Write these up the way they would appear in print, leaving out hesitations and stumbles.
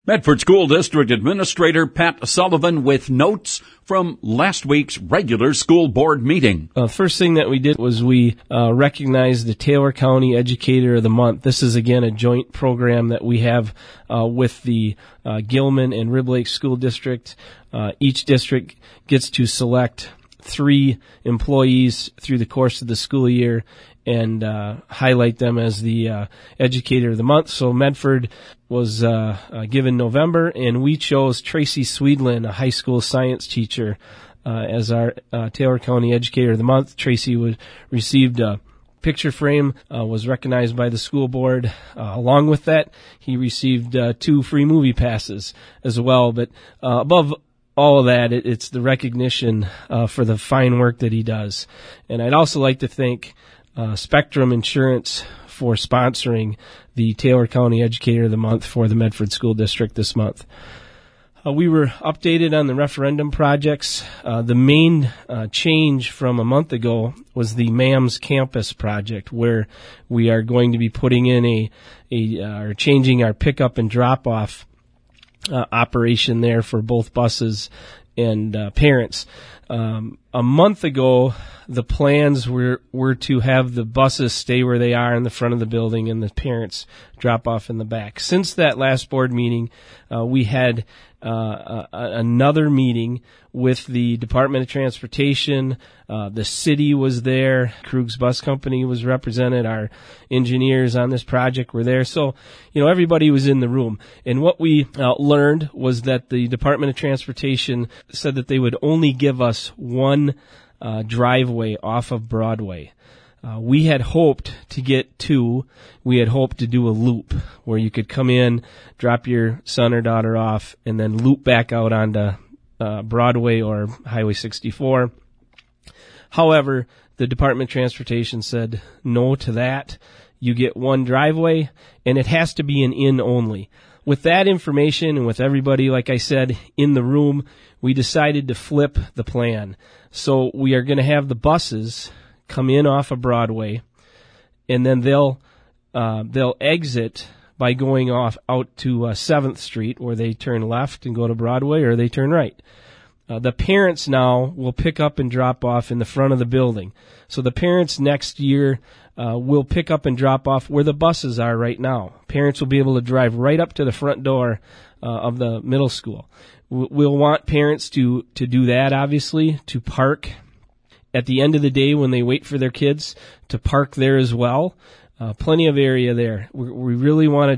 Medford School District Administrator Pat Sullivan with notes from last week's regular school board meeting. First thing that we did was we recognized the Taylor County Educator of the Month. This is, again, a joint program that we have with the Gilman and Rib Lake School District. Each district gets to select 3 employees through the course of the school year and highlight them as the Educator of the Month. So Medford was given November, and we chose Tracy Swedlin, a high school science teacher, as our Taylor County Educator of the Month. Tracy received a picture frame, was recognized by the school board. Along with that, he received 2 free movie passes as well. But above all of that, it's the recognition for the fine work that he does. And I'd also like to thank Spectrum Insurance for sponsoring the Taylor County Educator of the Month for the Medford School District this month. We were updated on the referendum projects. The main change from a month ago was the MAMS campus project, where we are going to be putting in or changing our pickup and drop-off operation there for both buses and parents. A month ago, the plans were to have the buses stay where they are in the front of the building and the parents drop off in the back. Since that last board meeting, we had another meeting with the Department of Transportation. The city was there. Krug's Bus Company was represented. Our engineers on this project were there. So, everybody was in the room. And what we learned was that the Department of Transportation said that they would only give us one driveway off of Broadway. We had hoped to get 2. We had hoped to do a loop where you could come in, drop your son or daughter off, and then loop back out onto Broadway or Highway 64. However, the Department of Transportation said no to that. You get one driveway, and it has to be an in only. With that information and with everybody, like I said, in the room, we decided to flip the plan. So we are going to have the buses come in off of Broadway, and then they'll exit by going out to 7th Street, where they turn left and go to Broadway, or they turn right. The parents now will pick up and drop off in the front of the building. So the parents next year will pick up and drop off where the buses are right now. Parents will be able to drive right up to the front door of the middle school. We'll want parents to do that, obviously, to park at the end of the day when they wait for their kids, to park there as well. Plenty of area there. We really want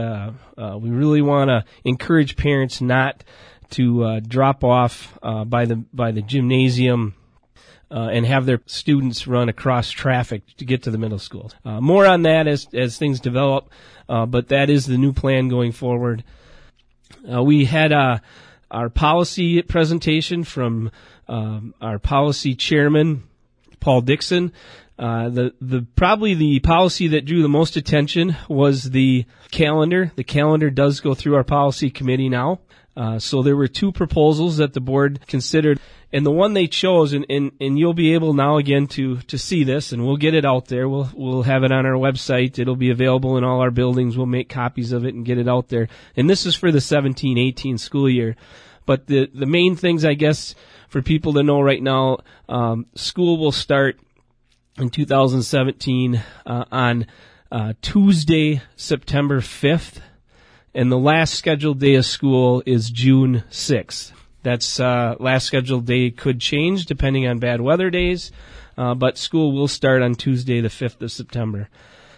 to encourage parents not to drop off by the gymnasium and have their students run across traffic to get to the middle school. More on that as things develop, but that is the new plan going forward. We had our policy presentation from our policy chairman, Paul Dixon. Probably the policy that drew the most attention was the calendar. The calendar does go through our policy committee now. So there were 2 proposals that the board considered, and the one they chose, and you'll be able now again to see this, and we'll get it out there. We'll have it on our website. It'll be available in all our buildings. We'll make copies of it and get it out there. And this is for the 17-18 school year. But the main things, I guess, for people to know right now, school will start in 2017 on Tuesday, September 5th. And the last scheduled day of school is June 6th. That's last scheduled day could change depending on bad weather days, but school will start on Tuesday, the 5th of September.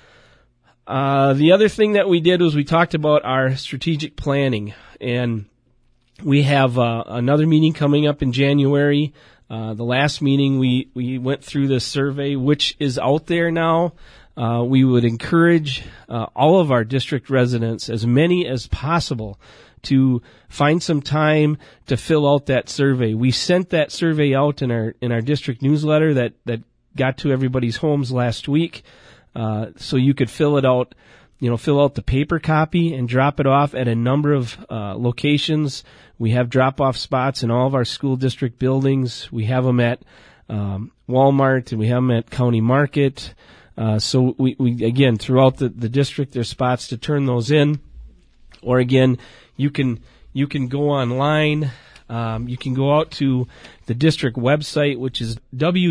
The other thing that we did was we talked about our strategic planning, and we have another meeting coming up in January. The last meeting we went through the survey, which is out there now. We would encourage all of our district residents, as many as possible, to find some time to fill out that survey. We sent that survey out in our district newsletter that got to everybody's homes last week, so you could fill it out. Fill out the paper copy and drop it off at a number of locations. We have drop-off spots in all of our school district buildings. We have them at Walmart, and we have them at County Market. So we again, throughout the district, there's spots to turn those in. Or again, You can go online. You can go out to the district website, which is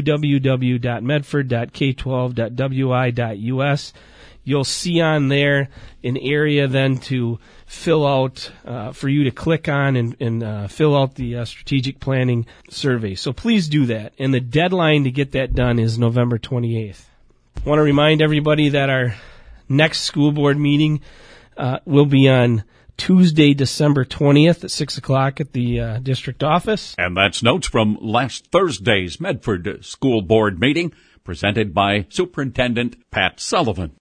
www.medford.k12.wi.us. You'll see on there an area then to fill out, for you to click on and fill out the strategic planning survey. So please do that. And the deadline to get that done is November 28th. I want to remind everybody that our next school board meeting will be on Tuesday, December 20th at 6 o'clock at the district office. And that's notes from last Thursday's Medford School Board meeting presented by Superintendent Pat Sullivan.